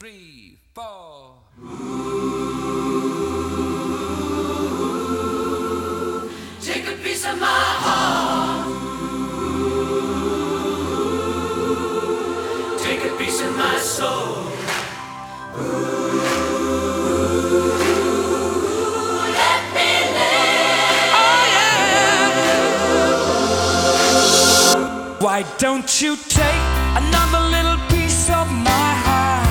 three, four. Take a piece of my heart. Take a piece of my soul. Let me live. Oh yeah. Why don't you take another little piece of my heart?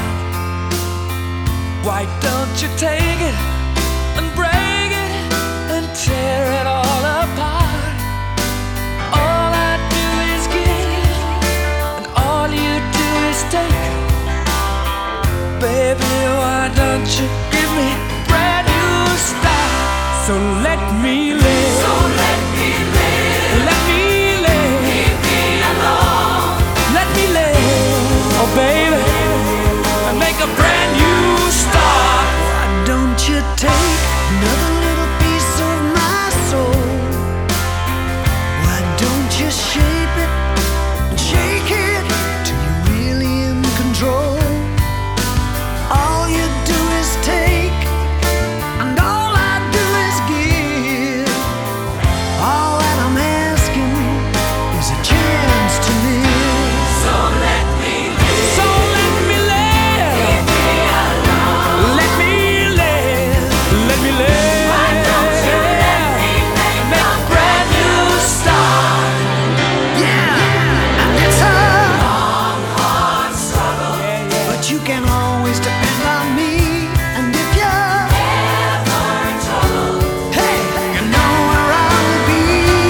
Why don't you take it and break it and tear it all apart? All I do is give, and all you do is take. Baby, why don't you give me a brand new start? So let me live. So let me live. Let me live. Leave me alone. Let me live. Oh baby, and make a brand new start. Why don't you take another little piece of my soul? Why don't you shape it and shake it till you're really in control? All you do is take, and all I do is give. All that I'm asking is a chance to live. So let me live. So let me live. Leave me alone. Let me live. Let me live. Why don't you let me make a brand new start? Yeah, and it's a Long, hard struggle. but you can always depend on me. And if you're Ever in trouble. hey, you know where I'll be.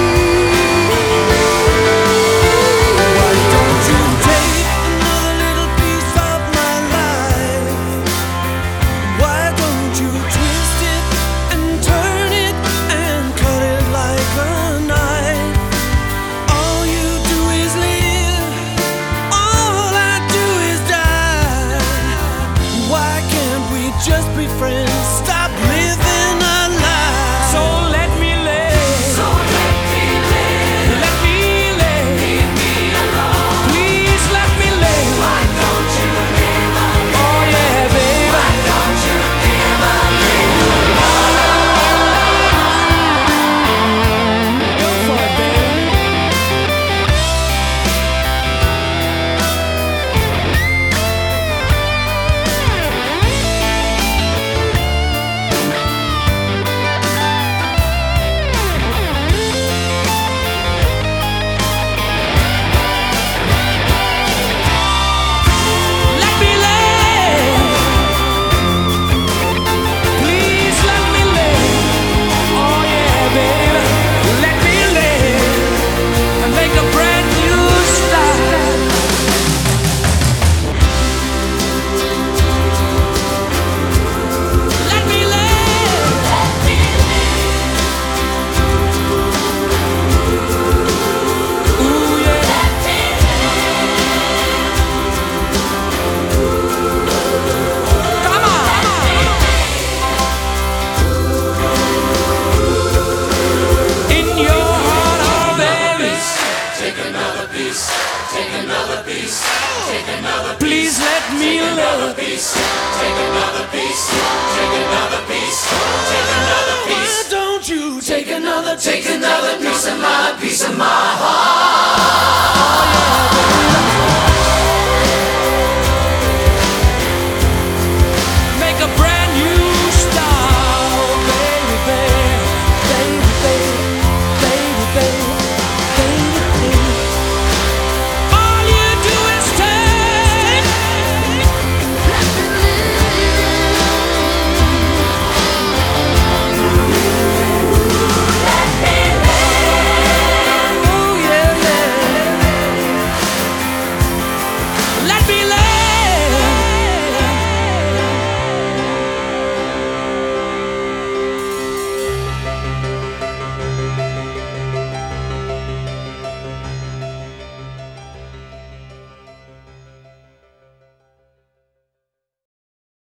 Why don't you take another little piece of my life? Why don't you twist it and turn it and cut it like a knife? All you do is live, all I do is die. Why can't we just be friends? Stop living our lives. So let me live. So let me live. Let me live. Leave me alone. Please let me live. Why don't you live alone? Oh yeah, baby. Why don't you live alone? Go for it, baby. Let me live. Please let me live. Oh yeah, baby. Let me live and make a brand new start. Let me live. Ooh yeah. Come on. In your heart, oh baby. Take another piece. Take another piece. Take another Please let me live. piece. Take another piece. Take another piece. Take another piece. Why don't you take another Take another piece of my heart.